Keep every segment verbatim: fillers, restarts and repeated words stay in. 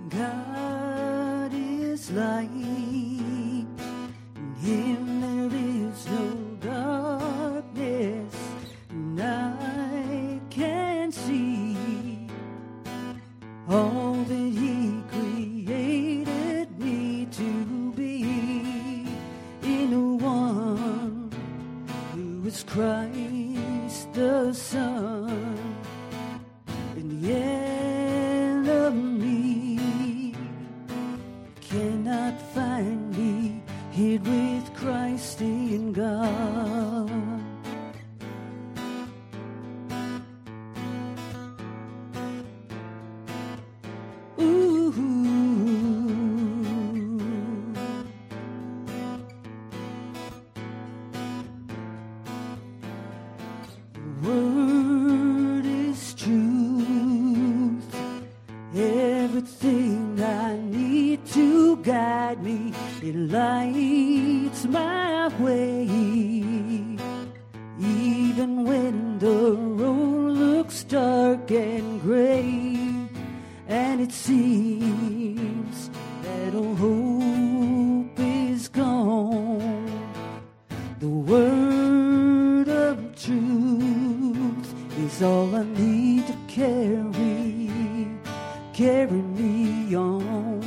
God is light, in him there is no darkness, and I can see all that he created me to be, in the one who is Christ the Son, and the enemy cannot find me hid with Christ in God. Ooh. The word is truth, everything I need to guide me. It lights my way, even when the road looks dark and gray, and it seems that all hope is gone. The word of truth is all I need to carry, carry me on.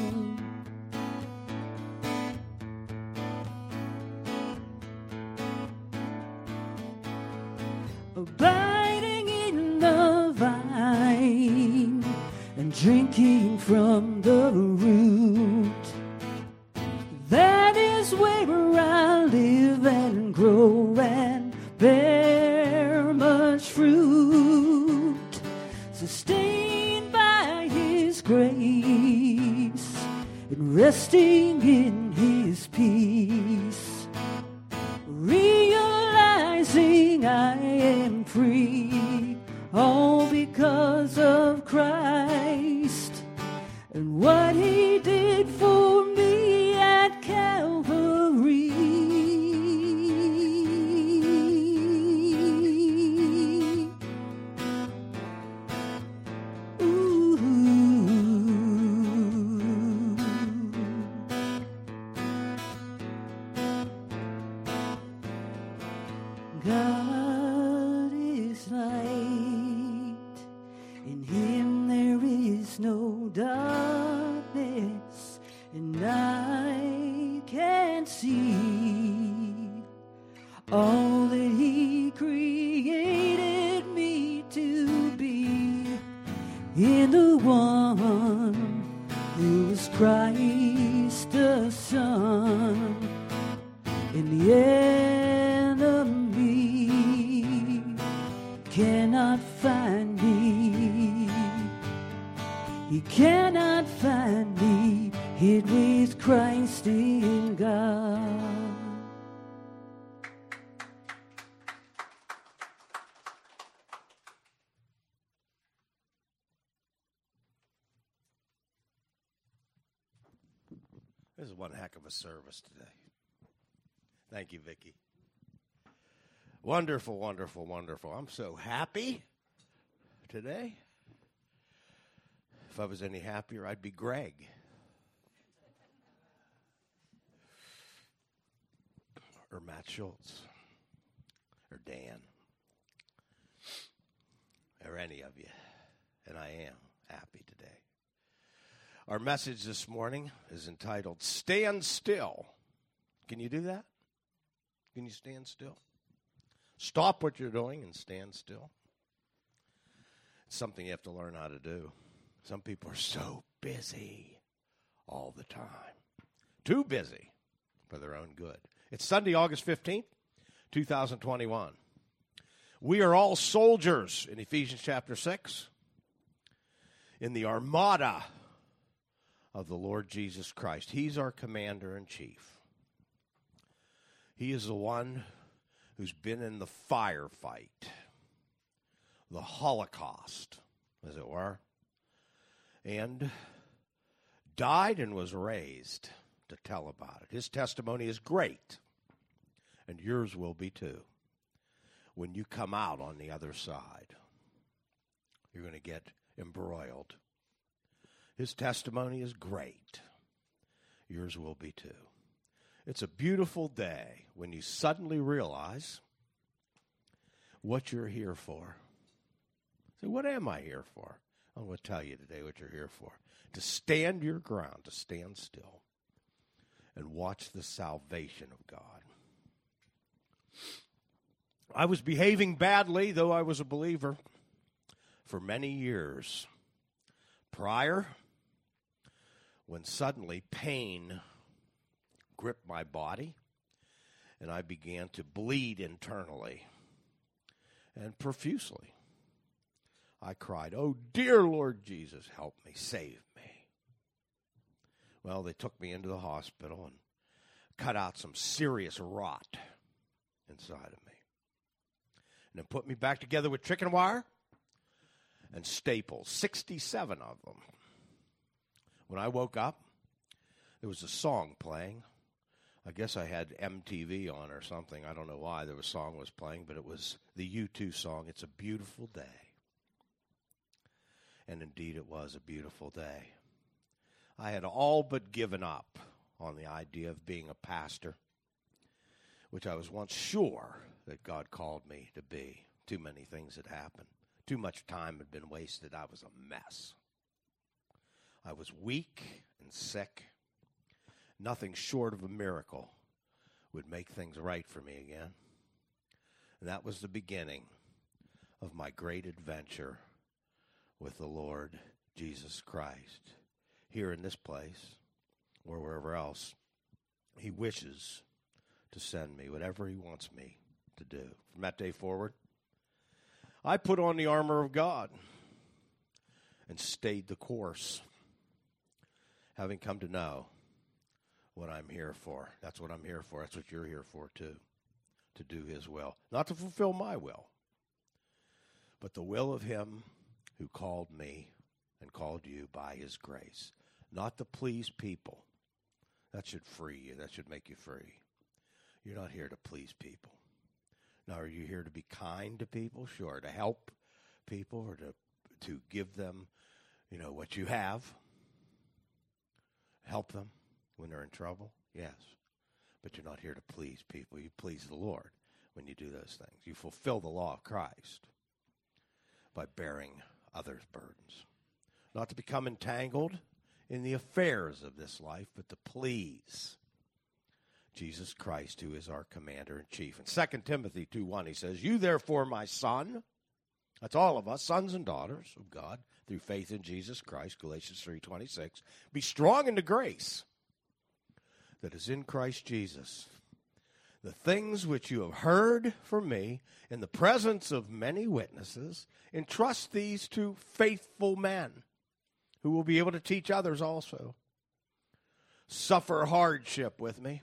Abiding in the vine and drinking from the root, that is where I live and grow and bear much fruit, sustained by his grace and resting in his peace, realizing I am free, all because of Christ and what he did for me at Calvary. Ooh. God is light, in him there is no darkness, and I can see all that he created me to be, in the one who is Christ the Son, in the enemy cannot find me, he cannot find me hid with Christ in God. This is one heck of a service today. Thank you, Vicki. Wonderful, wonderful, wonderful. I'm so happy today. If I was any happier, I'd be Greg. Or Matt Schultz. Or Dan. Or any of you. And I am happy today. Our message this morning is entitled, Stand Still. Can you do that? Can you stand still? Stop what you're doing and stand still. It's something you have to learn how to do. Some people are so busy all the time. Too busy for their own good. It's Sunday, August fifteenth, twenty twenty-one. We are all soldiers in Ephesians chapter six in the armada of the Lord Jesus Christ. He's our commander-in-chief. He is the one who's been in the firefight, the Holocaust, as it were, and died and was raised to tell about it. His testimony is great, and yours will be too. When you come out on the other side, you're going to get embroiled His testimony is great. Yours will be too. It's a beautiful day when you suddenly realize what you're here for. So what am I here for? I'm going to tell you today what you're here for. To stand your ground, to stand still, and watch the salvation of God. I was behaving badly, though I was a believer, for many years prior, when suddenly pain gripped my body, and I began to bleed internally and profusely. I cried, "Oh, dear Lord Jesus, help me, save me." Well, they took me into the hospital and cut out some serious rot inside of me. And then put me back together with chicken wire and staples, sixty-seven of them. When I woke up, there was a song playing. I guess I had M T V on or something. I don't know why there was a song was playing, but it was the U two song, "It's a Beautiful Day." And indeed, it was a beautiful day. I had all but given up on the idea of being a pastor, which I was once sure that God called me to be. Too many things had happened. Too much time had been wasted. I was a mess. I was weak and sick. Nothing short of a miracle would make things right for me again. And that was the beginning of my great adventure with the Lord Jesus Christ. Here in this place, or wherever else, He wishes to send me whatever He wants me to do. From that day forward, I put on the armor of God and stayed the course, having come to know what I'm here for. That's what I'm here for. That's what you're here for too, to do His will. Not to fulfill my will, but the will of Him who called me and called you by His grace. Not to please people. That should free you. That should make you free. You're not here to please people. Now, are you here to be kind to people? Sure. To help people or to to give them, you know, what you have? Help them when they're in trouble? Yes. But you're not here to please people. You please the Lord when you do those things. You fulfill the law of Christ by bearing others' burdens. Not to become entangled in the affairs of this life, but to please Jesus Christ, who is our commander-in-chief. In Second Timothy two one, he says, "You therefore, my son," that's all of us, sons and daughters of God, through faith in Jesus Christ, Galatians three twenty-six, "be strong in the grace that is in Christ Jesus. The things which you have heard from me in the presence of many witnesses, entrust these to faithful men who will be able to teach others also. Suffer hardship with me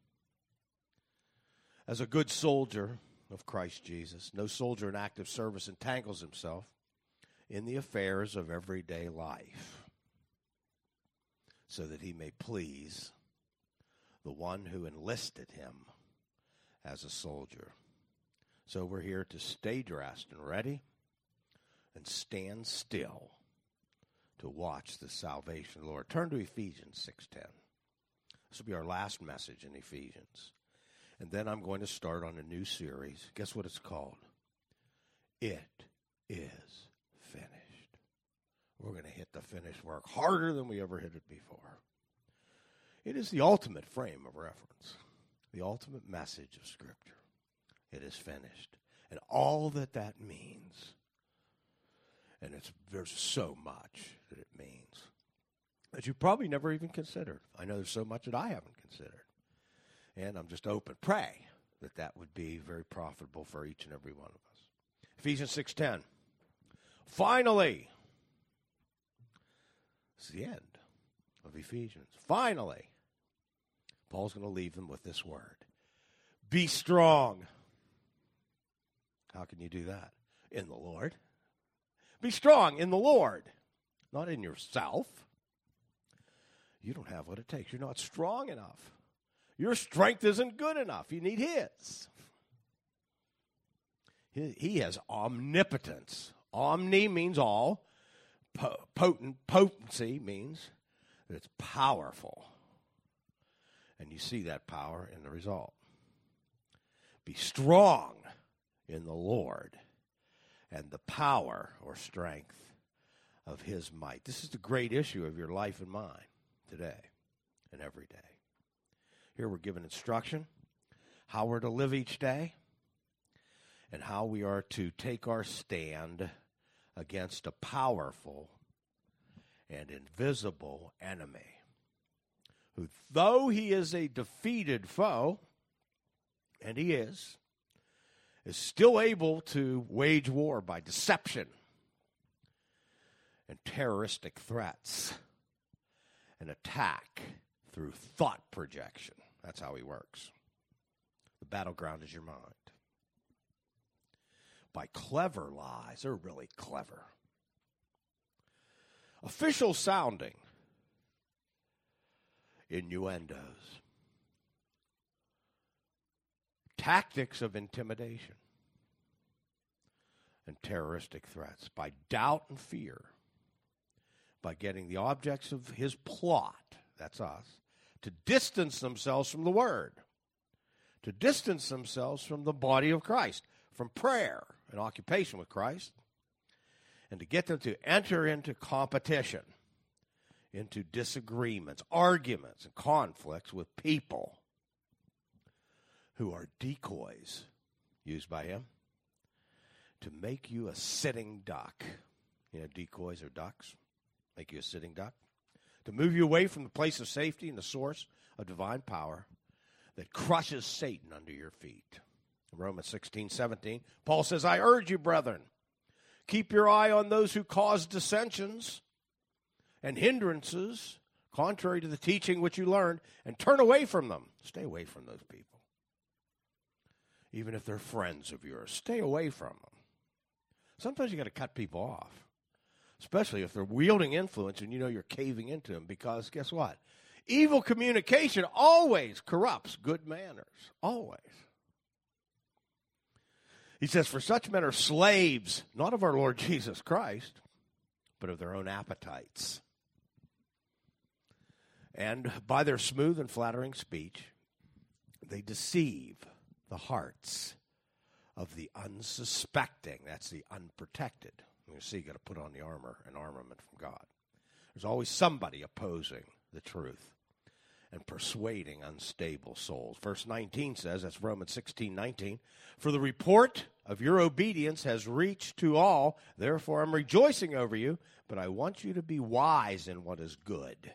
as a good soldier of Christ Jesus. No soldier in active service entangles himself in the affairs of everyday life, so that he may please the one who enlisted him as a soldier." So we're here to stay dressed and ready and stand still to watch the salvation of the Lord. Turn to Ephesians six ten. This will be our last message in Ephesians. And then I'm going to start on a new series. Guess what it's called? It is finished. We're going to hit the finished work harder than we ever hit it before. It is the ultimate frame of reference, the ultimate message of Scripture. It is finished. And all that that means, and it's there's so much that it means, that you probably never even considered. I know there's so much that I haven't considered. And I'm just open. Pray that that would be very profitable for each and every one of us. Ephesians six ten. Finally, this is the end of Ephesians. Finally, Paul's going to leave them with this word. Be strong. How can you do that? In the Lord. Be strong in the Lord, not in yourself. You don't have what it takes. You're not strong enough. Your strength isn't good enough. You need His. He, he has omnipotence. Omni means all. po- potent, potency means that it's powerful. And you see that power in the result. Be strong in the Lord and the power or strength of his might. This is the great issue of your life and mine today and every day. Here we're given instruction, how we're to live each day, and how we are to take our stand against a powerful and invisible enemy, who, though he is a defeated foe, and he is, is still able to wage war by deception and terroristic threats and attack through thought projection. That's how he works. The battleground is your mind. By clever lies, they're really clever. Official sounding innuendos. Tactics of intimidation and terroristic threats, by doubt and fear, by getting the objects of his plot, that's us, to distance themselves from the Word, to distance themselves from the body of Christ, from prayer and occupation with Christ, and to get them to enter into competition, into disagreements, arguments, and conflicts with people who are decoys used by him to make you a sitting duck. You know, decoys are ducks. Make you a sitting duck. To move you away from the place of safety and the source of divine power that crushes Satan under your feet. In Romans sixteen, seventeen, Paul says, I urge you, brethren, keep your eye on those who cause dissensions and hindrances, contrary to the teaching which you learned, and turn away from them. Stay away from those people. Even if they're friends of yours, stay away from them. Sometimes you got to cut people off, especially if they're wielding influence and you know you're caving into them, because guess what? Evil communication always corrupts good manners, always. He says, for such men are slaves, not of our Lord Jesus Christ, but of their own appetites. And by their smooth and flattering speech, they deceive the hearts of the unsuspecting. That's the unprotected. You see, you got to put on the armor and armament from God. There's always somebody opposing the truth and persuading unstable souls. Verse nineteen says, that's Romans sixteen, nineteen, for the report of your obedience has reached to all, therefore I'm rejoicing over you, but I want you to be wise in what is good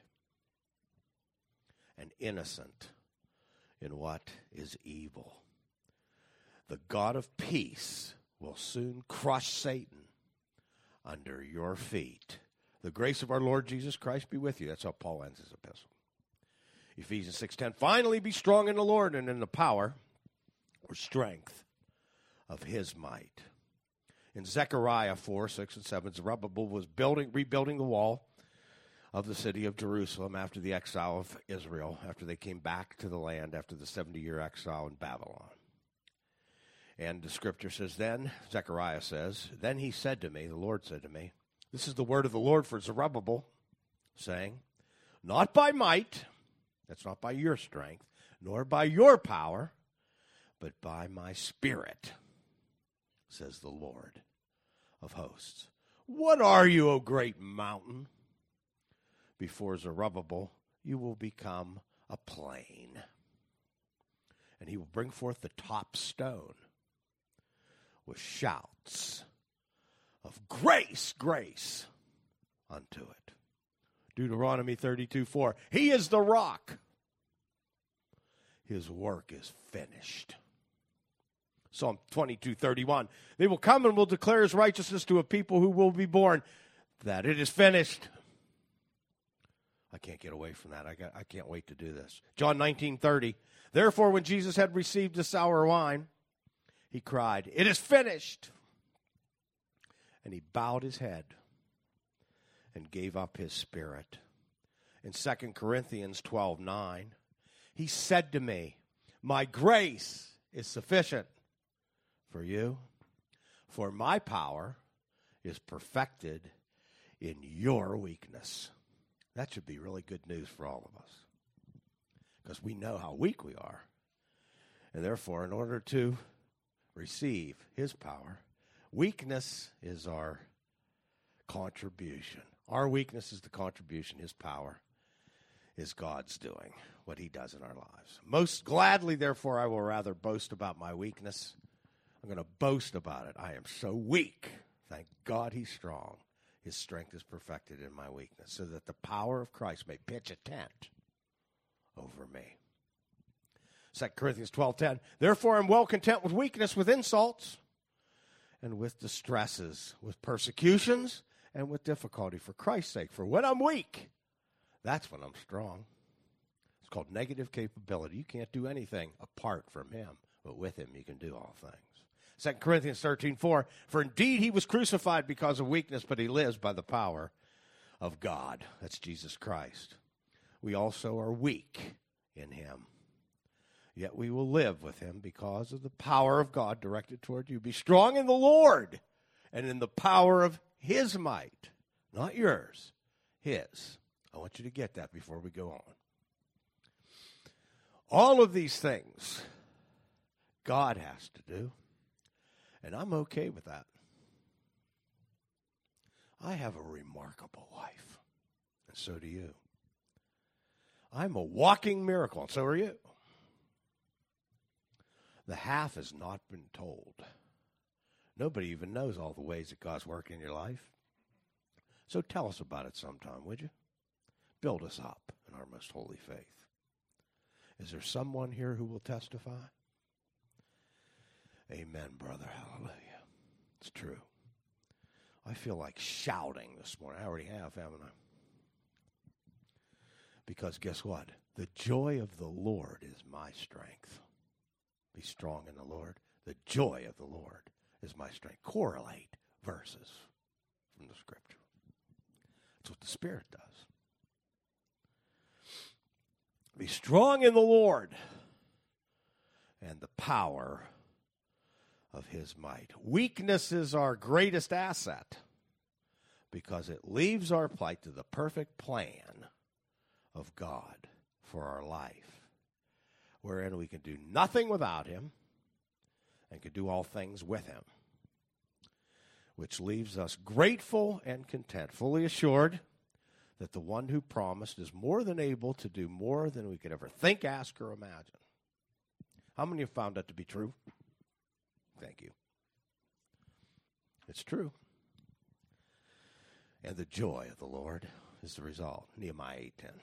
and innocent in what is evil. The God of peace will soon crush Satan under your feet. The grace of our Lord Jesus Christ be with you. That's how Paul ends his epistle. Ephesians six ten, finally be strong in the Lord and in the power or strength of his might. In Zechariah four, six, and seven, Zerubbabel was building, rebuilding the wall of the city of Jerusalem after the exile of Israel, after they came back to the land after the seventy-year exile in Babylon. And the scripture says, then, Zechariah says, then he said to me, the Lord said to me, this is the word of the Lord for Zerubbabel, saying, not by might, that's not by your strength, nor by your power, but by my spirit, says the Lord of hosts. What are you, O great mountain? Before Zerubbabel, you will become a plain. And he will bring forth the top stone with shouts of grace, grace unto it. Deuteronomy thirty-two, four. He is the rock. His work is finished. Psalm twenty-two, thirty-one. They will come and will declare his righteousness to a people who will be born, that it is finished. I can't get away from that. I got, I can't wait to do this. John nineteen, thirty. Therefore, when Jesus had received the sour wine, he cried, it is finished. And he bowed his head and gave up his spirit. In Second Corinthians twelve, nine, he said to me, my grace is sufficient for you, for my power is perfected in your weakness. That should be really good news for all of us, because we know how weak we are. And therefore, in order to receive his power, weakness is our contribution. Our weakness is the contribution. His power is God's doing, what he does in our lives. Most gladly, therefore, I will rather boast about my weakness. I'm going to boast about it. I am so weak. Thank God he's strong. His strength is perfected in my weakness, so that the power of Christ may pitch a tent over me. Second Corinthians twelve ten. Therefore, I'm well content with weakness, with insults, and with distresses, with persecutions, and with difficulty for Christ's sake. For when I'm weak, that's when I'm strong. It's called negative capability. You can't do anything apart from him, but with him you can do all things. Second Corinthians thirteen four. For indeed he was crucified because of weakness, but he lives by the power of God. That's Jesus Christ. We also are weak in him, yet we will live with him because of the power of God directed toward you. Be strong in the Lord and in the power of his might, not yours, his. I want you to get that before we go on. All of these things God has to do, and I'm okay with that. I have a remarkable life, and so do you. I'm a walking miracle, and so are you. The half has not been told. Nobody even knows all the ways that God's working in your life. So tell us about it sometime, would you? Build us up in our most holy faith. Is there someone here who will testify? Amen, brother. Hallelujah. It's true. I feel like shouting this morning. I already have, haven't I? Because guess what? The joy of the Lord is my strength. Be strong in the Lord. The joy of the Lord is my strength. Correlate verses from the Scripture. That's what the Spirit does. Be strong in the Lord and the power of his might. Weakness is our greatest asset because it leaves our plight to the perfect plan of God for our life, wherein we can do nothing without him and can do all things with him, which leaves us grateful and content, fully assured that the one who promised is more than able to do more than we could ever think, ask, or imagine. How many have found that to be true? Thank you. It's true. And the joy of the Lord is the result. Nehemiah eight ten.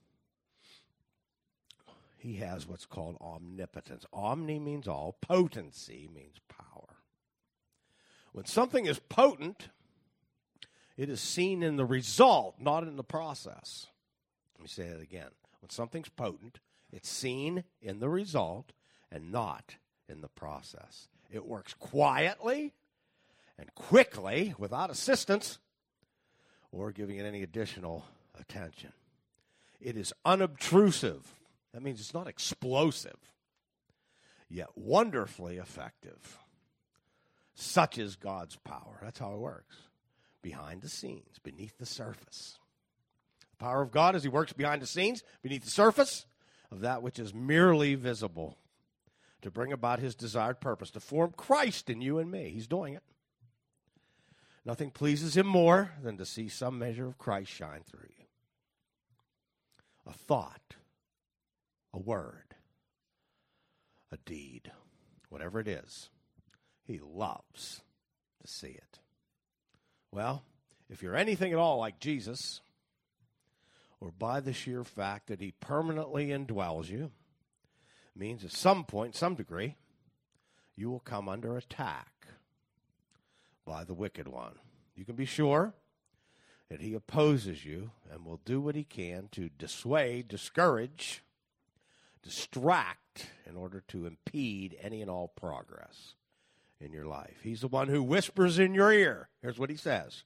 He has what's called omnipotence. Omni means all. Potency means power. When something is potent, it is seen in the result, not in the process. Let me say that again. When something's potent, it's seen in the result and not in the process. It works quietly and quickly without assistance or giving it any additional attention. It is unobtrusive. That means it's not explosive, yet wonderfully effective. Such is God's power. That's how it works. Behind the scenes, beneath the surface. The power of God as he works behind the scenes, beneath the surface of that which is merely visible, to bring about his desired purpose, to form Christ in you and me. He's doing it. Nothing pleases him more than to see some measure of Christ shine through you. A thought, a word, a deed, whatever it is, he loves to see it. Well, if you're anything at all like Jesus, or by the sheer fact that he permanently indwells you, means at some point, some degree, you will come under attack by the wicked one. You can be sure that he opposes you and will do what he can to dissuade, discourage, distract in order to impede any and all progress in your life. He's the one who whispers in your ear. Here's what he says.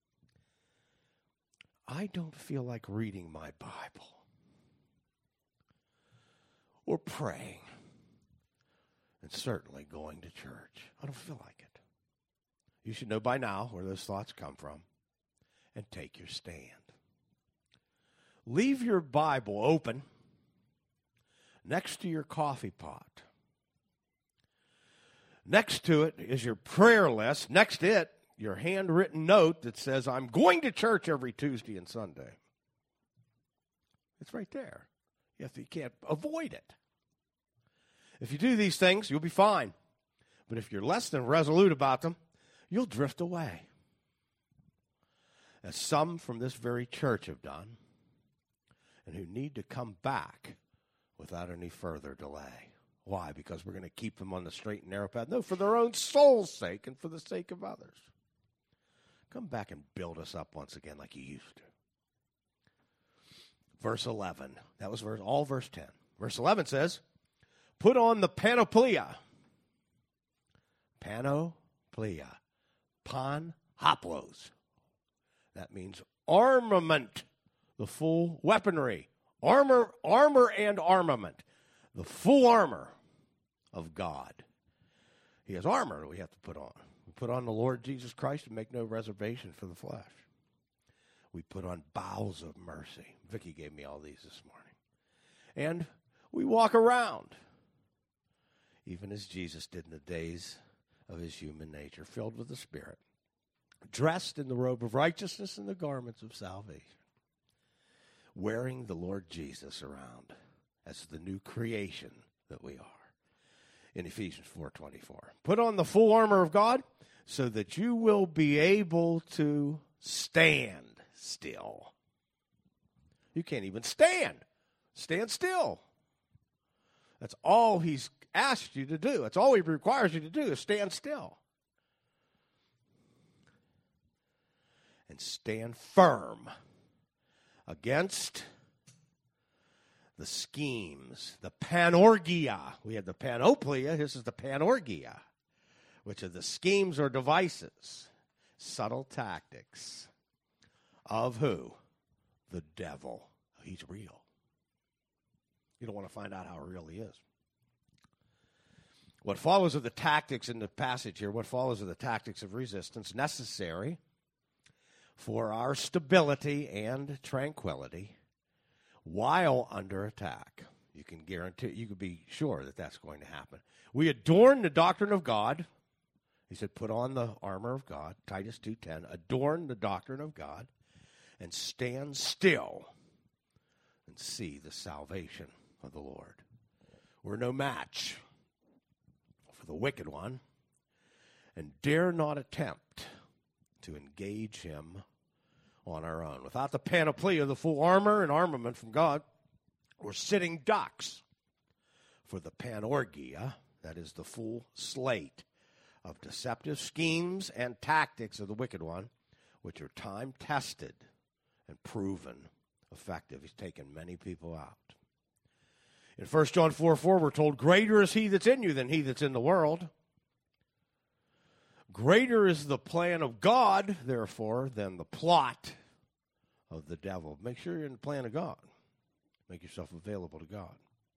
I don't feel like reading my Bible or praying and certainly going to church. I don't feel like it. You should know by now where those thoughts come from. and take your stand. Leave your Bible open next to your coffee pot. Next to it is your prayer list. Next to it, your handwritten note that says, I'm going to church every Tuesday and Sunday. It's right there. You, have to, you can't avoid it. If you do these things, you'll be fine. But if you're less than resolute about them, you'll drift away. As some from this very church have done, and who need to come back without any further delay. Why? Because we're going to keep them on the straight and narrow path. No, for their own soul's sake and for the sake of others. Come back and build us up once again like you used to. Verse eleven. That was verse, all verse ten. Verse eleven says, put on the panoplia. Panoplia. Pan hoplos. That means armament. The full weaponry. Armor, armor and armament. The full armor of God. He has armor that we have to put on. We put on the Lord Jesus Christ and make no reservation for the flesh. We put on bowels of mercy. Vicki gave me all these this morning. And we walk around, even as Jesus did in the days of his human nature, filled with the Spirit, dressed in the robe of righteousness and the garments of salvation, wearing the Lord Jesus around as the new creation that we are. In Ephesians four twenty-four. Put on the full armor of God so that you will be able to stand still. You can't even stand. Stand still. That's all he's asked you to do. That's all he requires you to do is stand still. And stand firm against the schemes, the panorgia. We had the panoplia. This is the panorgia, which are the schemes or devices, subtle tactics of who? The devil. He's real. You don't want to find out how real he is. What follows are the tactics in the passage here. What follows are the tactics of resistance necessary for our stability and tranquility while under attack. You can guarantee, you can be sure that that's going to happen. We adorn the doctrine of God. He said, put on the armor of God, Titus two ten. Adorn the doctrine of God and stand still and see the salvation of the Lord. We're no match for the wicked one and dare not attempt to engage him on our own. Without the panoply of the full armor and armament from God, we're sitting ducks for the panorgia, that is the full slate of deceptive schemes and tactics of the wicked one, which are time-tested and proven effective. He's taken many people out. In First John four four, we're told, greater is he that's in you than he that's in the world. Greater is the plan of God, therefore, than the plot of the devil. Make sure you're in the plan of God. Make yourself available to God.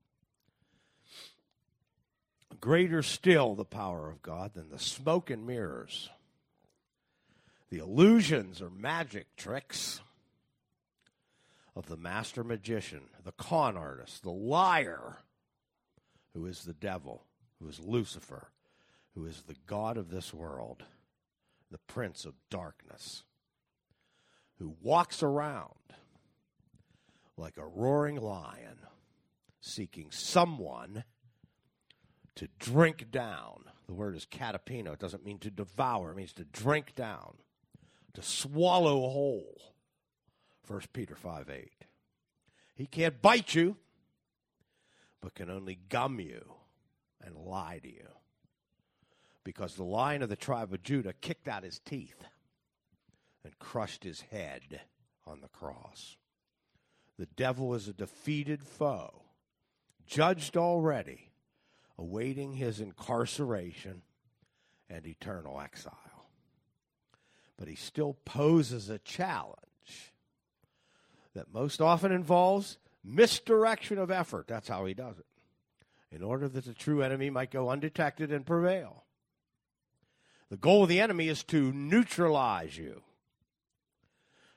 Greater still the power of God than the smoke and mirrors, the illusions or magic tricks of the master magician, the con artist, the liar, who is the devil, who is Lucifer, who is the god of this world, the prince of darkness, who walks around like a roaring lion, seeking someone to drink down. The word is katapino. It doesn't mean to devour. It means to drink down, to swallow whole. First Peter five eight. He can't bite you, but can only gum you and lie to you. Because the Lion of the tribe of Judah kicked out his teeth and crushed his head on the cross. The devil is a defeated foe, judged already, awaiting his incarceration and eternal exile. But he still poses a challenge that most often involves misdirection of effort. That's how he does it, in order that the true enemy might go undetected and prevail. The goal of the enemy is to neutralize you,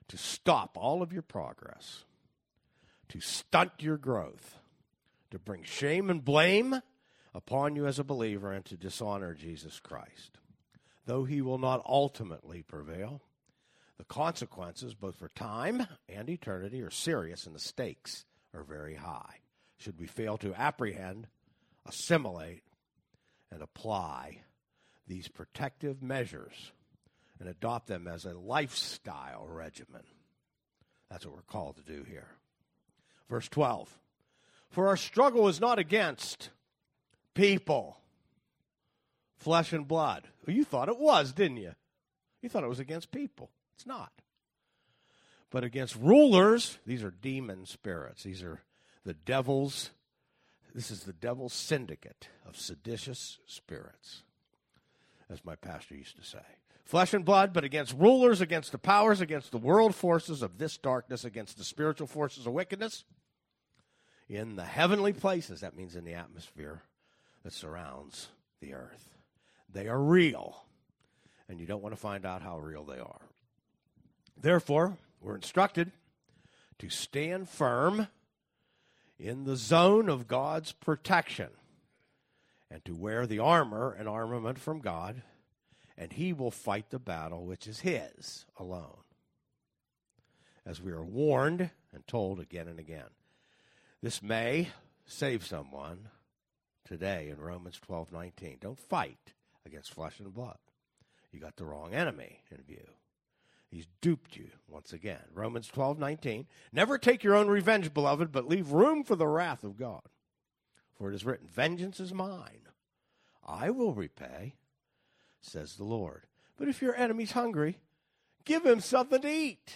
to stop all of your progress, to stunt your growth, to bring shame and blame upon you as a believer, and to dishonor Jesus Christ. Though he will not ultimately prevail, the consequences, both for time and eternity, are serious, and the stakes are very high. Should we fail to apprehend, assimilate, and apply these protective measures and adopt them as a lifestyle regimen. That's what we're called to do here. Verse twelve, for our struggle is not against people, flesh and blood. Well, you thought it was, didn't you? You thought it was against people. It's not. But against rulers, these are demon spirits. These are the devil's, this is the devil's syndicate of seditious spirits, as my pastor used to say. Flesh and blood, but against rulers, against the powers, against the world forces of this darkness, against the spiritual forces of wickedness in the heavenly places. That means in the atmosphere that surrounds the earth. They are real, and you don't want to find out how real they are. Therefore, we're instructed to stand firm in the zone of God's protection and to wear the armor and armament from God, and he will fight the battle which is his alone, as we are warned and told again and again. This may save someone today in Romans twelve nineteen. Don't fight against flesh and blood. You got the wrong enemy in view. He's duped you once again. Romans twelve nineteen. Never take your own revenge, beloved, but leave room for the wrath of God. For it is written, vengeance is mine. I will repay, says the Lord. But if your enemy's hungry, give him something to eat.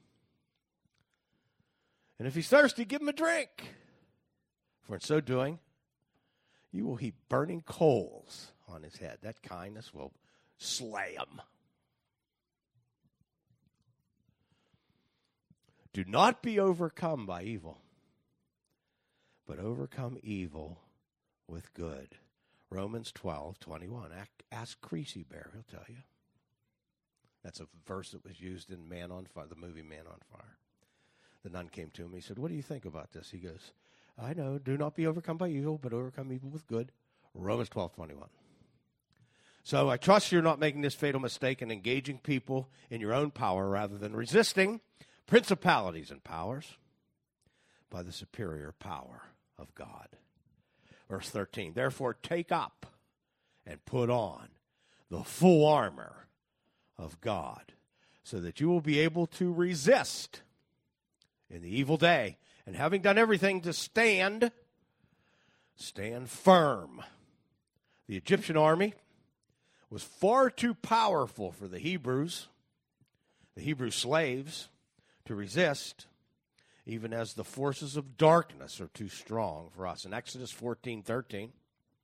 And if he's thirsty, give him a drink. For in so doing, you will heap burning coals on his head. That kindness will slay him. Do not be overcome by evil, but overcome evil with good. Romans twelve twenty-one. Ask Creasy Bear, he'll tell you. That's a verse that was used in Man on Fire, the movie Man on Fire. The nun came to him. He said, what do you think about this? He goes, I know, do not be overcome by evil, but overcome evil with good. Romans twelve twenty-one. So I trust you're not making this fatal mistake and engaging people in your own power rather than resisting principalities and powers by the superior power of God. Verse thirteen, therefore take up and put on the full armor of God so that you will be able to resist in the evil day, and having done everything to stand, stand firm. The Egyptian army was far too powerful for the Hebrews, the Hebrew slaves, to resist, even as the forces of darkness are too strong for us. In Exodus fourteen thirteen,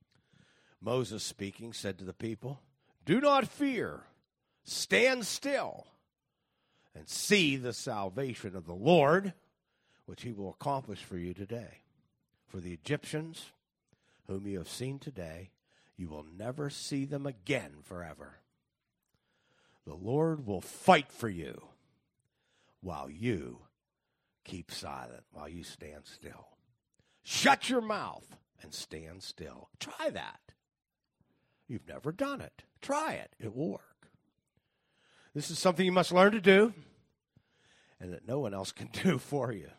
Moses speaking said to the people, do not fear, stand still, and see the salvation of the Lord, which he will accomplish for you today. For the Egyptians, whom you have seen today, you will never see them again forever. The Lord will fight for you while you keep silent, while you stand still. Shut your mouth and stand still. Try that. You've never done it. Try it. It will work. This is something you must learn to do and that no one else can do for you.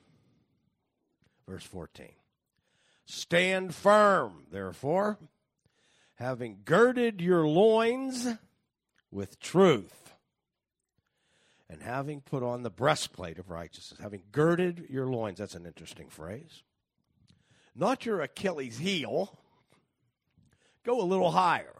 Verse fourteen. Stand firm, therefore, having girded your loins with truth, and having put on the breastplate of righteousness. Having girded your loins, that's an interesting phrase. Not your Achilles heel. Go a little higher.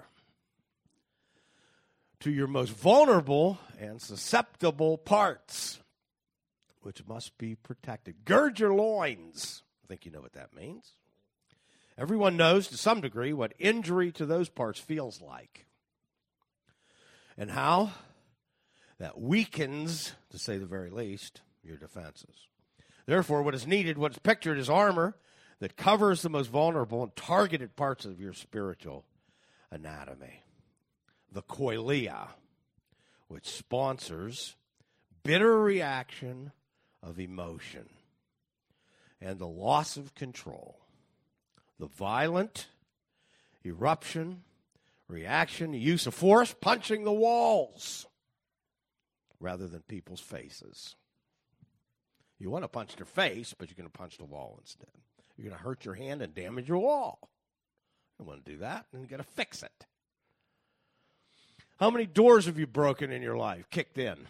To your most vulnerable and susceptible parts, which must be protected. Gird your loins. I think you know what that means. Everyone knows to some degree what injury to those parts feels like. And how that weakens, to say the very least, your defenses. Therefore, what is needed, what is pictured is armor that covers the most vulnerable and targeted parts of your spiritual anatomy. The koilia, which sponsors bitter reaction of emotion and the loss of control. The violent eruption, reaction, use of force, punching the walls rather than people's faces. You want to punch their face, but you're going to punch the wall instead. You're going to hurt your hand and damage your wall. You don't want to do that, and you got to fix it. How many doors have you broken in your life, kicked in?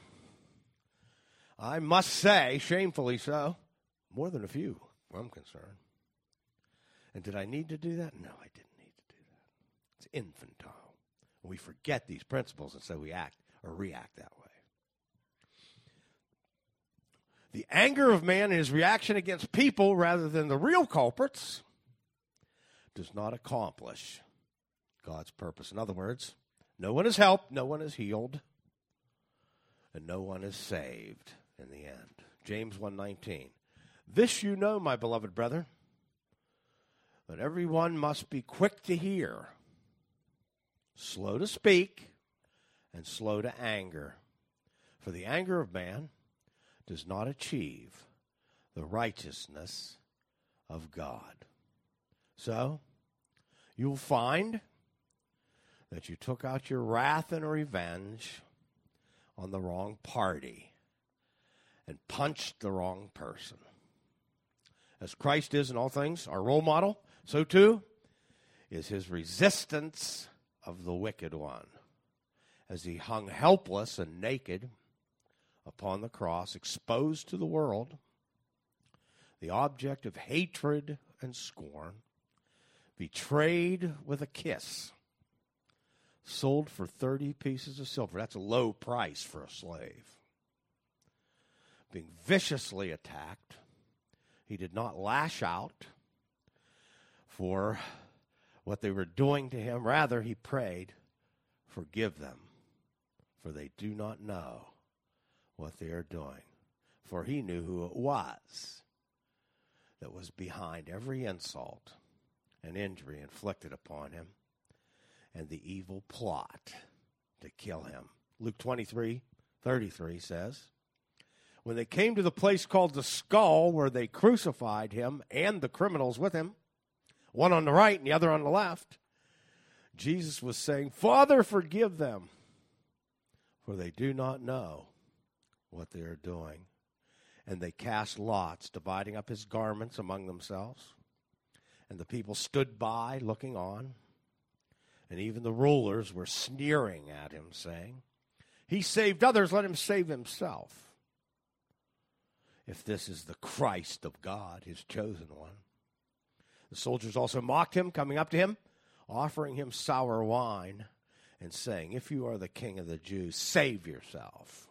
I must say, shamefully so, more than a few, where I'm concerned. And did I need to do that? No, I didn't need to do that. It's infantile. We forget these principles, and so we act or react that way. The anger of man and his reaction against people rather than the real culprits does not accomplish God's purpose. In other words, no one is helped, no one is healed, and no one is saved in the end. James one nineteen. This you know, my beloved brethren, that everyone must be quick to hear, slow to speak, and slow to anger. For the anger of man does not achieve the righteousness of God. So, you'll find that you took out your wrath and revenge on the wrong party and punched the wrong person. As Christ is in all things, our role model, so too is his resistance of the wicked one. As he hung helpless and naked upon the cross, exposed to the world, the object of hatred and scorn, betrayed with a kiss, sold for thirty pieces of silver. That's a low price for a slave. Being viciously attacked, he did not lash out for what they were doing to him. Rather, he prayed, forgive them, for they do not know what they are doing. For he knew who it was that was behind every insult and injury inflicted upon him and the evil plot to kill him. Luke twenty-three thirty-three says, when they came to the place called the Skull, where they crucified him and the criminals with him, one on the right and the other on the left, Jesus was saying, Father, forgive them, for they do not know what they are doing. And they cast lots, dividing up his garments among themselves. And the people stood by, looking on. And even the rulers were sneering at him, saying, he saved others, let him save himself, if this is the Christ of God, his chosen one. The soldiers also mocked him, coming up to him, offering him sour wine, and saying, if you are the king of the Jews, save yourself.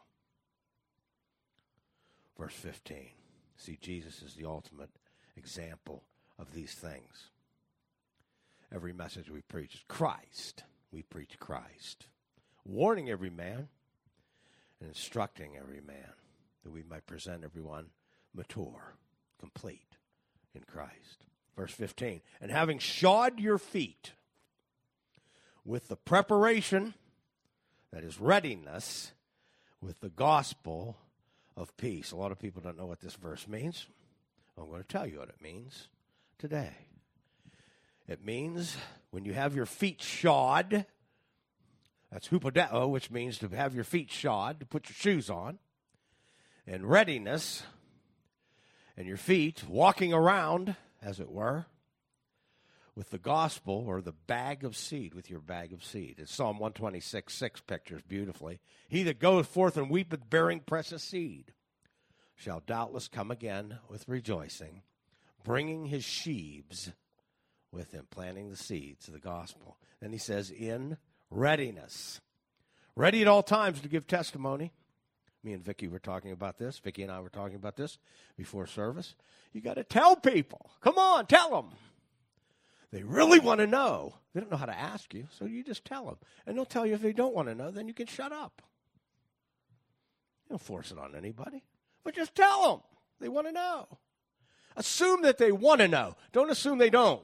Verse fifteen. See, Jesus is the ultimate example of these things. Every message we preach is Christ. We preach Christ. Warning every man and instructing every man, that we might present everyone mature, complete in Christ. Verse fifteen, and having shod your feet with the preparation, that is readiness, with the gospel of peace. A lot of people don't know what this verse means. I'm going to tell you what it means today. It means when you have your feet shod, that's hupodeo, which means to have your feet shod, to put your shoes on, and readiness, and your feet walking around, as it were, with the gospel or the bag of seed, with your bag of seed. It's Psalm one twenty-six six pictures beautifully. He that goeth forth and weepeth bearing precious seed shall doubtless come again with rejoicing, bringing his sheaves with him, planting the seeds of the gospel. Then he says, in readiness. Ready at all times to give testimony. Me and Vicki were talking about this. Vicki and I were talking about this before service. You got to tell people. Come on, tell them. They really want to know. They don't know how to ask you, so you just tell them. And they'll tell you if they don't want to know, then you can shut up. You don't force it on anybody. But just tell them. They want to know. Assume that they want to know. Don't assume they don't.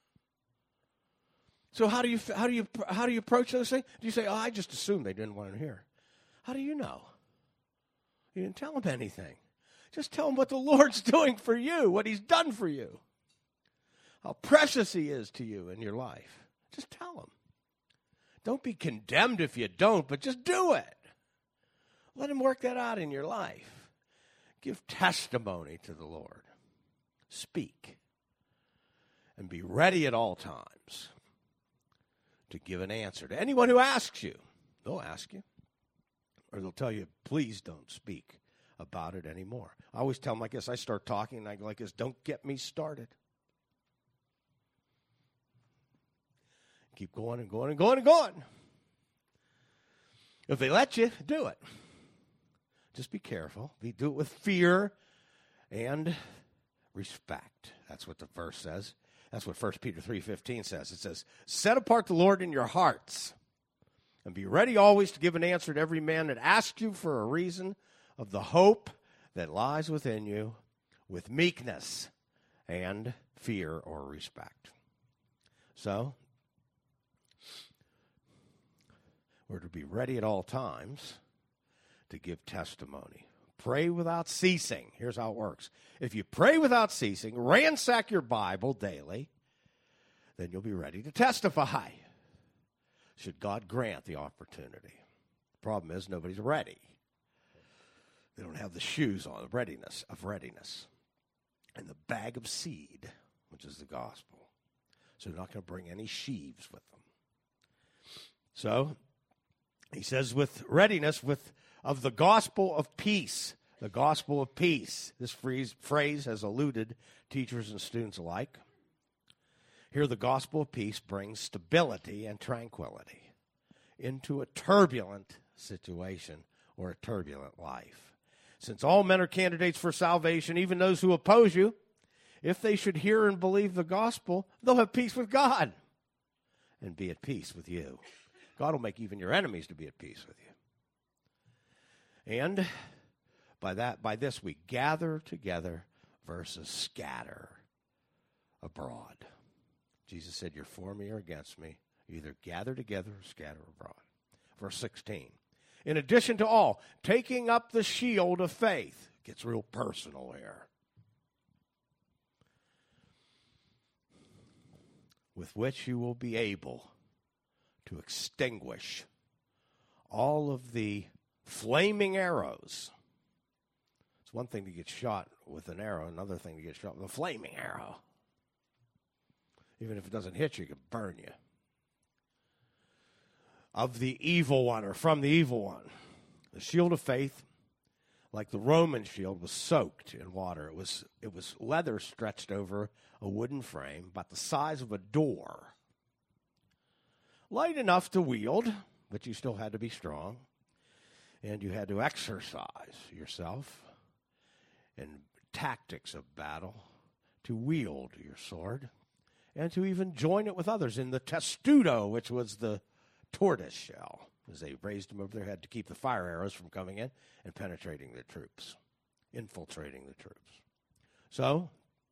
So how do you how do you how do you approach those things? Do you say, "Oh, I just assumed they didn't want to hear"? How do you know? You didn't tell him anything. Just tell him what the Lord's doing for you, what he's done for you, how precious he is to you in your life. Just tell him. Don't be condemned if you don't, but just do it. Let him work that out in your life. Give testimony to the Lord. Speak. And be ready at all times to give an answer to anyone who asks you. They'll ask you. Or they'll tell you, please don't speak about it anymore. I always tell them like this. I start talking and I go like this, don't get me started. Keep going and going and going and going. If they let you, do it. Just be careful. Be, do it with fear and respect. That's what the verse says. That's what First Peter three fifteen says. It says, set apart the Lord in your hearts and be ready always to give an answer to every man that asks you for a reason of the hope that lies within you with meekness and fear or respect. So, we're to be ready at all times to give testimony. Pray without ceasing. Here's how it works. If you pray without ceasing, ransack your Bible daily, then you'll be ready to testify. Should God grant the opportunity. The problem is nobody's ready. They don't have the shoes on, the readiness of readiness. And the bag of seed, which is the gospel. So they're not going to bring any sheaves with them. So, he says with readiness with of the gospel of peace. The gospel of peace. This phrase, phrase has eluded teachers and students alike. Here, the gospel of peace brings stability and tranquility into a turbulent situation or a turbulent life. Since all men are candidates for salvation, even those who oppose you, if they should hear and believe the gospel, they'll have peace with God and be at peace with you. God will make even your enemies to be at peace with you. And by that, by this we gather together versus scatter abroad. Jesus said, you're for me or against me. You either gather together or scatter abroad. Verse sixteen. In addition to all, taking up the shield of faith. It gets real personal here. With which you will be able to extinguish all of the flaming arrows. It's one thing to get shot with an arrow, another thing to get shot with a flaming arrow. Even if it doesn't hit you, it can burn you. Of the evil one, or from the evil one. The shield of faith, like the Roman shield, was soaked in water. It was, it was leather stretched over a wooden frame about the size of a door. Light enough to wield, but you still had to be strong. And you had to exercise yourself in tactics of battle to wield your sword and to even join it with others in the testudo, which was the tortoise shell, as they raised them over their head to keep the fire arrows from coming in and penetrating the troops, infiltrating the troops. So,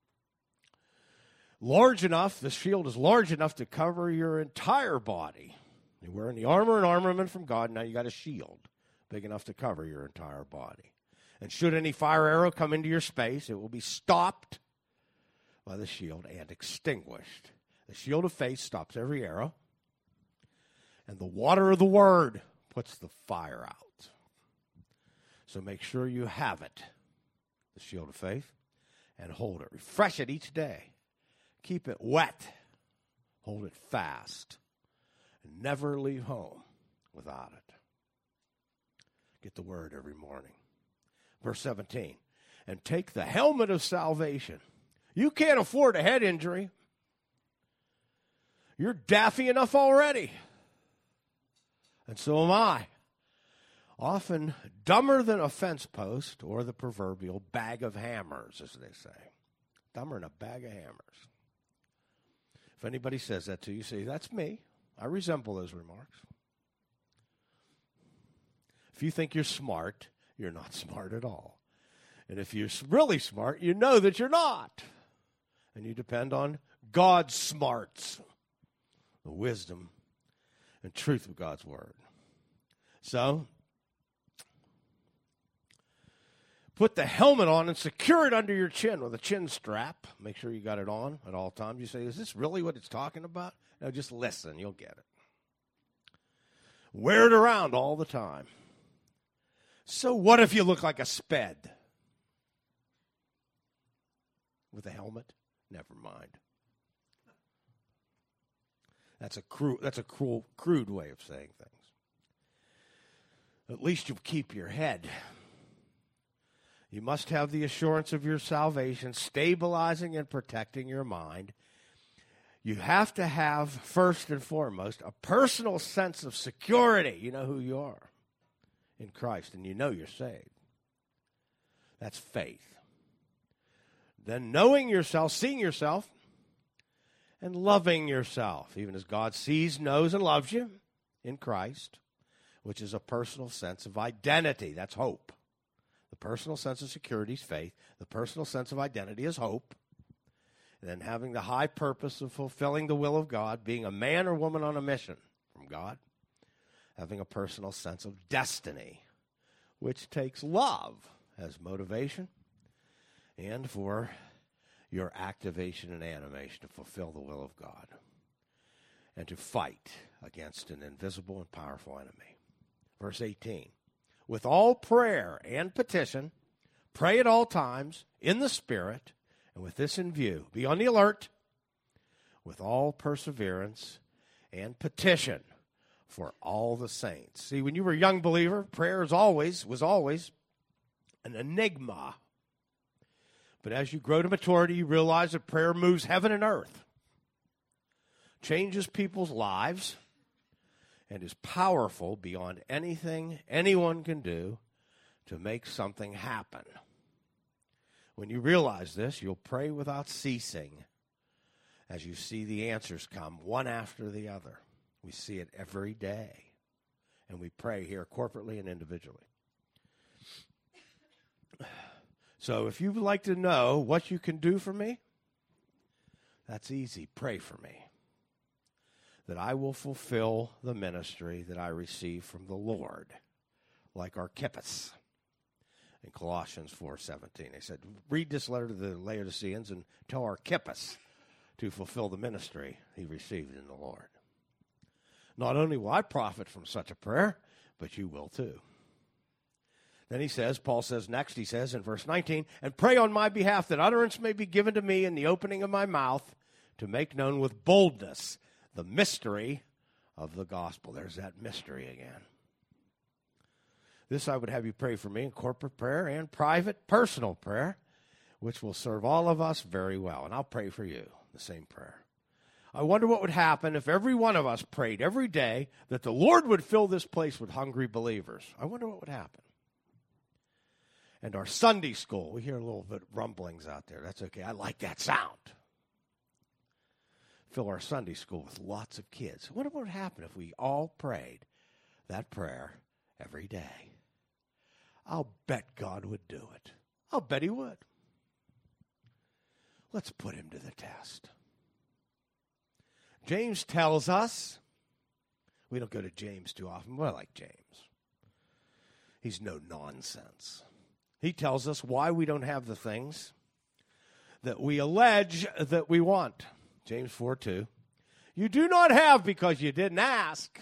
large enough, the shield is large enough to cover your entire body. You're wearing the armor and armament from God, now you got a shield big enough to cover your entire body. And should any fire arrow come into your space, it will be stopped by the shield and extinguished. The shield of faith stops every arrow, and the water of the word puts the fire out. So make sure you have it, the shield of faith, and hold it. Refresh it each day. Keep it wet. Hold it fast. And never leave home without it. Get the word every morning. Verse seventeen. And take the helmet of salvation. You can't afford a head injury. You're daffy enough already. And so am I. Often dumber than a fence post or the proverbial bag of hammers, as they say. Dumber than a bag of hammers. If anybody says that to you, say, that's me. I resemble those remarks. If you think you're smart, you're not smart at all. And if you're really smart, you know that you're not. And you depend on God's smarts, the wisdom and truth of God's word. So, Put the helmet on and secure it under your chin with a chin strap. Make sure you got it on at all times. You say, is this really what it's talking about? No, just listen. You'll get it. Wear it around all the time. So what if you look like a sped? With a helmet? Never mind. That's a cruel, that's a cruel, crude way of saying things. At least you'll keep your head. You must have the assurance of your salvation, stabilizing and protecting your mind. You have to have, first and foremost, a personal sense of security. You know who you are in Christ, and you know you're saved. That's faith. Then knowing yourself, seeing yourself, and loving yourself, even as God sees, knows, and loves you in Christ, which is a personal sense of identity. That's hope. The personal sense of security is faith. The personal sense of identity is hope. And then having the high purpose of fulfilling the will of God, being a man or woman on a mission from God, having a personal sense of destiny, which takes love as motivation, and for your activation and animation to fulfill the will of God and to fight against an invisible and powerful enemy. Verse eighteen, with all prayer and petition, pray at all times in the Spirit, and with this in view, be on the alert with all perseverance and petition for all the saints. See, when you were a young believer, prayer is always, was always an enigma. But as you grow to maturity, you realize that prayer moves heaven and earth, changes people's lives, and is powerful beyond anything anyone can do to make something happen. When you realize this, you'll pray without ceasing as you see the answers come one after the other. We see it every day, and we pray here corporately and individually. So if you would like to know what you can do for me, that's easy. Pray for me, that I will fulfill the ministry that I receive from the Lord, like Archippus in Colossians four seventeen. They said, read this letter to the Laodiceans and tell Archippus to fulfill the ministry he received in the Lord. Not only will I profit from such a prayer, but you will too. Then he says, Paul says next, he says in verse nineteen, and pray on my behalf that utterance may be given to me in the opening of my mouth to make known with boldness the mystery of the gospel. There's that mystery again. This I would have you pray for me in corporate prayer and private personal prayer, which will serve all of us very well. And I'll pray for you, the same prayer. I wonder what would happen if every one of us prayed every day that the Lord would fill this place with hungry believers. I wonder what would happen. And our Sunday school, we hear a little bit of rumblings out there. That's okay. I like that sound. Fill our Sunday school with lots of kids. What would happen if we all prayed that prayer every day? I'll bet God would do it. I'll bet he would. Let's put him to the test. James tells us, we don't go to James too often, but I like James. He's no nonsense. He tells us why we don't have the things that we allege that we want. James four two. You do not have because you didn't ask.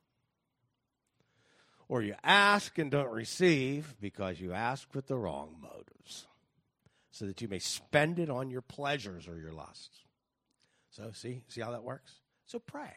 Or you ask and don't receive because you ask with the wrong motives, so that you may spend it on your pleasures or your lusts. So see, see how that works? So pray.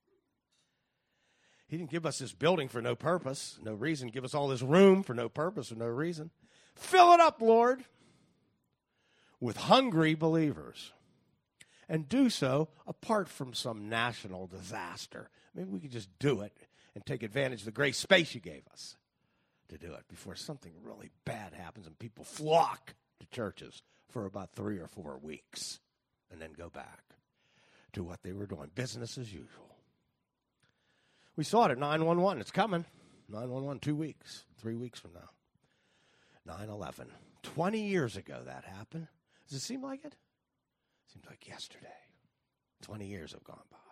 He didn't give us this building for no purpose, no reason. Give us all this room for no purpose or no reason. Fill it up, Lord, with hungry believers. And do so apart from some national disaster. Maybe we could just do it and take advantage of the great space you gave us to do it before something really bad happens and people flock to churches for about three or four weeks and then go back to what they were doing, business as usual. We saw it at nine one one. It's coming. nine one one, two weeks, three weeks from now. nine eleven. twenty years ago that happened. Does it seem like it? Seems like yesterday. twenty years have gone by.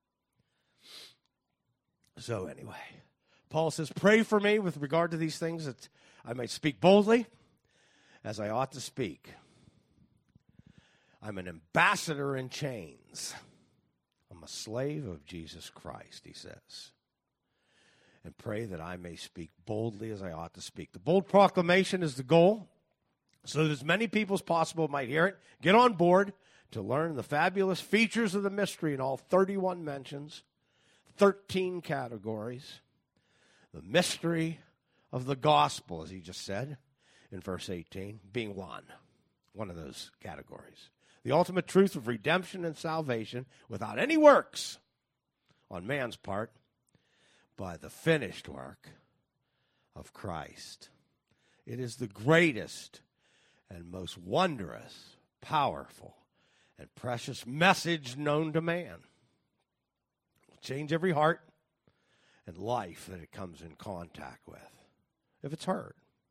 So anyway, Paul says, pray for me with regard to these things that I may speak boldly as I ought to speak. I'm an ambassador in chains. I'm a slave of Jesus Christ, he says. And pray that I may speak boldly as I ought to speak. The bold proclamation is the goal, so that as many people as possible might hear it, get on board to learn the fabulous features of the mystery in all thirty-one mentions, thirteen categories. The mystery of the gospel, as he just said in verse eighteen, being one, one of those categories. The ultimate truth of redemption and salvation without any works on man's part by the finished work of Christ. It is the greatest and most wondrous, powerful, and precious message known to man. It will change every heart and life that it comes in contact with, if it's heard.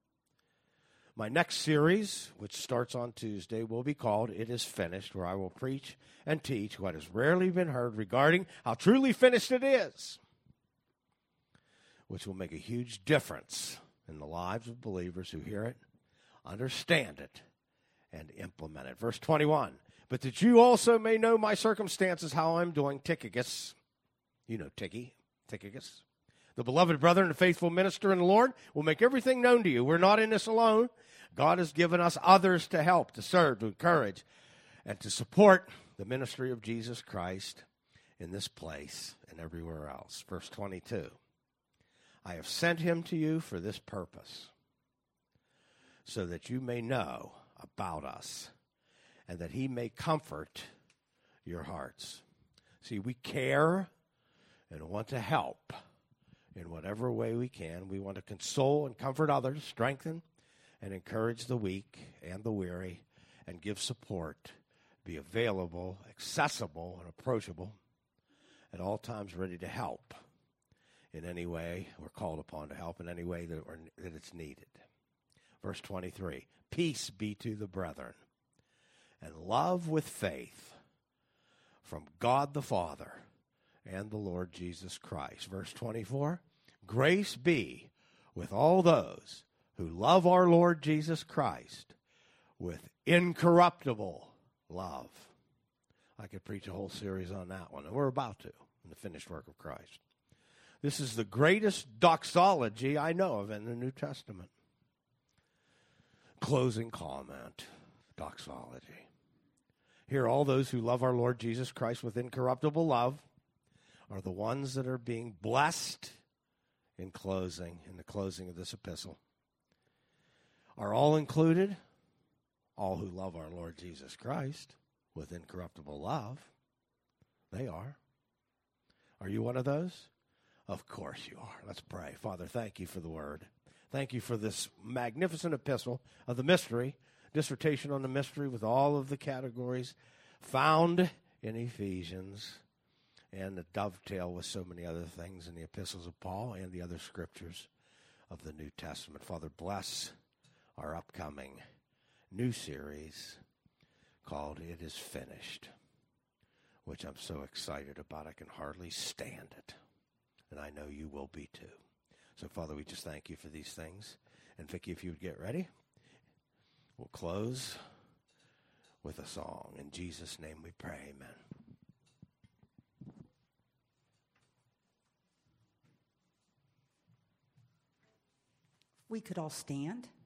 My next series, which starts on Tuesday, will be called It Is Finished, where I will preach and teach what has rarely been heard regarding how truly finished it is, which will make a huge difference in the lives of believers who hear it, understand it, and implement it. Verse twenty-one, but that you also may know my circumstances, how I'm doing, Tychicus, you know Tychi, Tychicus, the beloved brother and the faithful minister in the Lord, will make everything known to you. We're not in this alone. God has given us others to help, to serve, to encourage, and to support the ministry of Jesus Christ in this place and everywhere else. Verse twenty-two, I have sent him to you for this purpose, so that you may know about us, and that he may comfort your hearts. See, we care and want to help in whatever way we can. We want to console and comfort others, strengthen and encourage the weak and the weary, and give support, be available, accessible, and approachable, at all times ready to help in any way we're called upon to help, in any way that, or, that it's needed. Verse twenty-three, peace be to the brethren, and love with faith from God the Father and the Lord Jesus Christ. Verse twenty-four, grace be with all those who love our Lord Jesus Christ with incorruptible love. I could preach a whole series on that one, and we're about to, in the finished work of Christ. This is the greatest doxology I know of in the New Testament. Closing comment, doxology. Here, all those who love our Lord Jesus Christ with incorruptible love are the ones that are being blessed in closing, in the closing of this epistle. Are all included? All who love our Lord Jesus Christ with incorruptible love. They are. Are you one of those? Of course you are. Let's pray. Father, thank you for the word. Thank you for this magnificent epistle of the mystery, dissertation on the mystery with all of the categories found in Ephesians, and the dovetail with so many other things in the epistles of Paul and the other scriptures of the New Testament. Father, bless our upcoming new series called It Is Finished, which I'm so excited about I can hardly stand it. And I know you will be too. So, Father, we just thank you for these things. And Vicki, if you would get ready, we'll close with a song. In Jesus' name we pray, amen. We could all stand.